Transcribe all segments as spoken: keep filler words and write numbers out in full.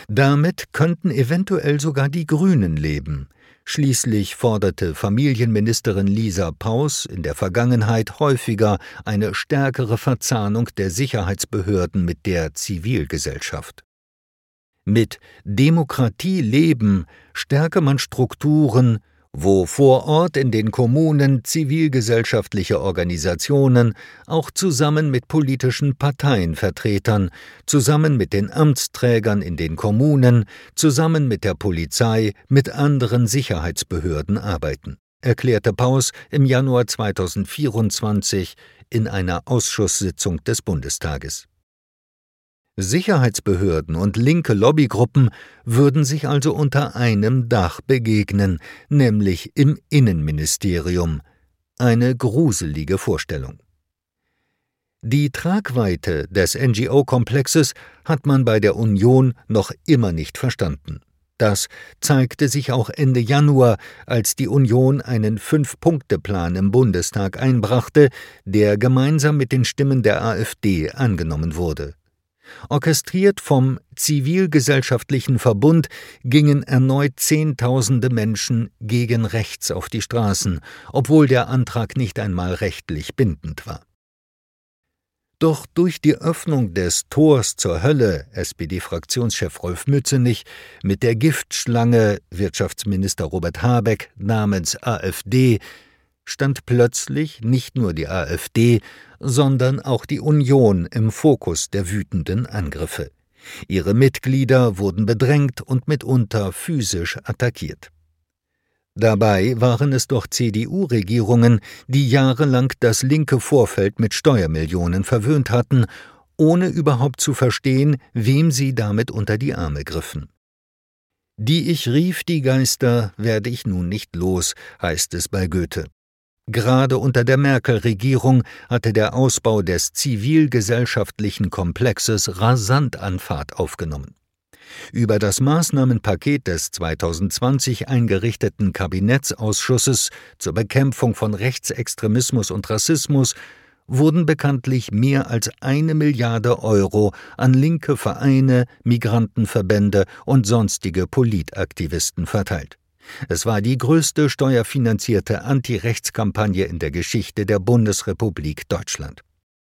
Damit könnten eventuell sogar die Grünen leben. Schließlich forderte Familienministerin Lisa Paus in der Vergangenheit häufiger eine stärkere Verzahnung der Sicherheitsbehörden mit der Zivilgesellschaft. Mit Demokratie leben stärke man Strukturen, wo vor Ort in den Kommunen zivilgesellschaftliche Organisationen auch zusammen mit politischen Parteienvertretern, zusammen mit den Amtsträgern in den Kommunen, zusammen mit der Polizei, mit anderen Sicherheitsbehörden arbeiten, erklärte Paus im Januar zweitausendvierundzwanzig in einer Ausschusssitzung des Bundestages. Sicherheitsbehörden und linke Lobbygruppen würden sich also unter einem Dach begegnen, nämlich im Innenministerium. Eine gruselige Vorstellung. Die Tragweite des N G O-Komplexes hat man bei der Union noch immer nicht verstanden. Das zeigte sich auch Ende Januar, als die Union einen Fünf-Punkte-Plan im Bundestag einbrachte, der gemeinsam mit den Stimmen der AfD angenommen wurde. Orchestriert vom Zivilgesellschaftlichen Verbund gingen erneut Zehntausende Menschen gegen rechts auf die Straßen, obwohl der Antrag nicht einmal rechtlich bindend war. Doch durch die Öffnung des Tors zur Hölle, S P D-Fraktionschef Rolf Mützenich, mit der Giftschlange Wirtschaftsminister Robert Habeck namens AfD, stand plötzlich nicht nur die AfD, sondern auch die Union im Fokus der wütenden Angriffe. Ihre Mitglieder wurden bedrängt und mitunter physisch attackiert. Dabei waren es doch C D U-Regierungen, die jahrelang das linke Vorfeld mit Steuermillionen verwöhnt hatten, ohne überhaupt zu verstehen, wem sie damit unter die Arme griffen. Die ich rief, die Geister, werde ich nun nicht los, heißt es bei Goethe. Gerade unter der Merkel-Regierung hatte der Ausbau des zivilgesellschaftlichen Komplexes rasant an Fahrt aufgenommen. Über das Maßnahmenpaket des zweitausendzwanzig eingerichteten Kabinettsausschusses zur Bekämpfung von Rechtsextremismus und Rassismus wurden bekanntlich mehr als eine Milliarde Euro an linke Vereine, Migrantenverbände und sonstige Politaktivisten verteilt. Es war die größte steuerfinanzierte Anti-Rechts-Kampagne in der Geschichte der Bundesrepublik Deutschland.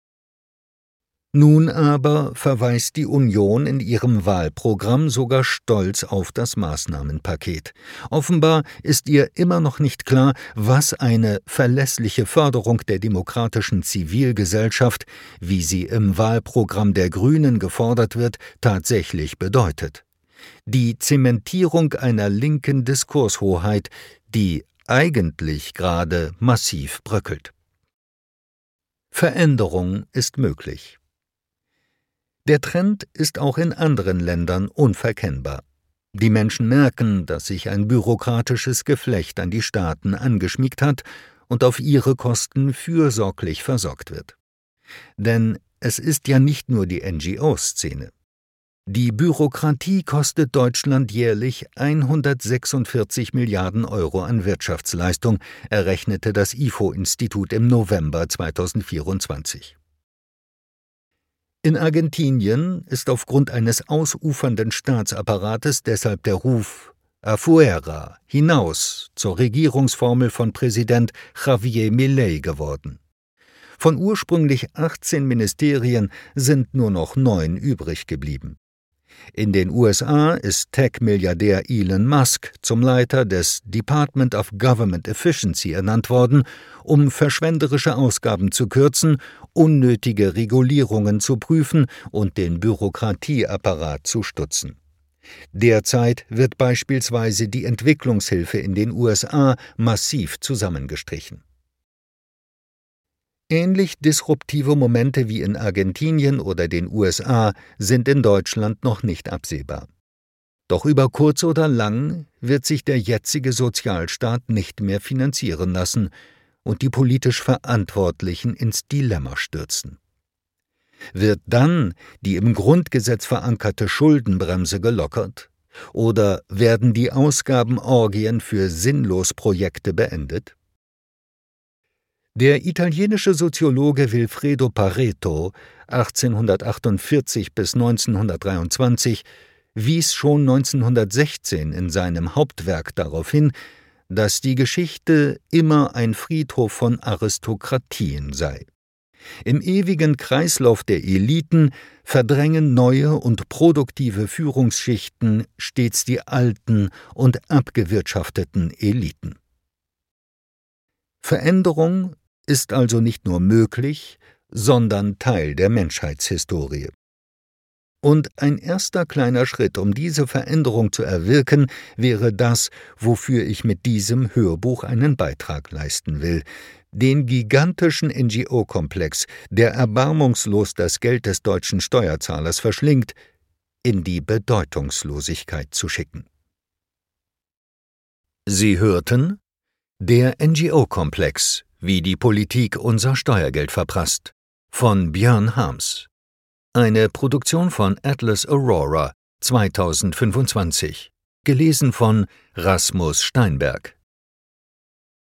Nun aber verweist die Union in ihrem Wahlprogramm sogar stolz auf das Maßnahmenpaket. Offenbar ist ihr immer noch nicht klar, was eine verlässliche Förderung der demokratischen Zivilgesellschaft, wie sie im Wahlprogramm der Grünen gefordert wird, tatsächlich bedeutet. Die Zementierung einer linken Diskurshoheit, die eigentlich gerade massiv bröckelt. Veränderung ist möglich. Der Trend ist auch in anderen Ländern unverkennbar. Die Menschen merken, dass sich ein bürokratisches Geflecht an die Staaten angeschmiegt hat und auf ihre Kosten fürsorglich versorgt wird. Denn es ist ja nicht nur die N G O-Szene. Die Bürokratie kostet Deutschland jährlich hundertsechsundvierzig Milliarden Euro an Wirtschaftsleistung, errechnete das I F O-Institut im November zweitausendvierundzwanzig. In Argentinien ist aufgrund eines ausufernden Staatsapparates deshalb der Ruf afuera, hinaus, zur Regierungsformel von Präsident Javier Milei geworden. Von ursprünglich achtzehn Ministerien sind nur noch neun übrig geblieben. In den U S A ist Tech-Milliardär Elon Musk zum Leiter des Department of Government Efficiency ernannt worden, um verschwenderische Ausgaben zu kürzen, unnötige Regulierungen zu prüfen und den Bürokratieapparat zu stutzen. Derzeit wird beispielsweise die Entwicklungshilfe in den U S A massiv zusammengestrichen. Ähnlich disruptive Momente wie in Argentinien oder den U S A sind in Deutschland noch nicht absehbar. Doch über kurz oder lang wird sich der jetzige Sozialstaat nicht mehr finanzieren lassen und die politisch Verantwortlichen ins Dilemma stürzen. Wird dann die im Grundgesetz verankerte Schuldenbremse gelockert? Oder werden die Ausgabenorgien für Sinnlosprojekte beendet? Der italienische Soziologe Vilfredo Pareto, achtzehnhundertachtundvierzig bis neunzehnhundertdreiundzwanzig, wies schon neunzehnhundertsechzehn in seinem Hauptwerk darauf hin, dass die Geschichte immer ein Friedhof von Aristokratien sei. Im ewigen Kreislauf der Eliten verdrängen neue und produktive Führungsschichten stets die alten und abgewirtschafteten Eliten. Veränderung ist also nicht nur möglich, sondern Teil der Menschheitshistorie. Und ein erster kleiner Schritt, um diese Veränderung zu erwirken, wäre das, wofür ich mit diesem Hörbuch einen Beitrag leisten will: den gigantischen N G O-Komplex, der erbarmungslos das Geld des deutschen Steuerzahlers verschlingt, in die Bedeutungslosigkeit zu schicken. Sie hörten Der N G O-Komplex, wie die Politik unser Steuergeld verprasst, von Björn Harms. Eine Produktion von Atlas Aurora zweitausendfünfundzwanzig. Gelesen von Rasmus Steinberg.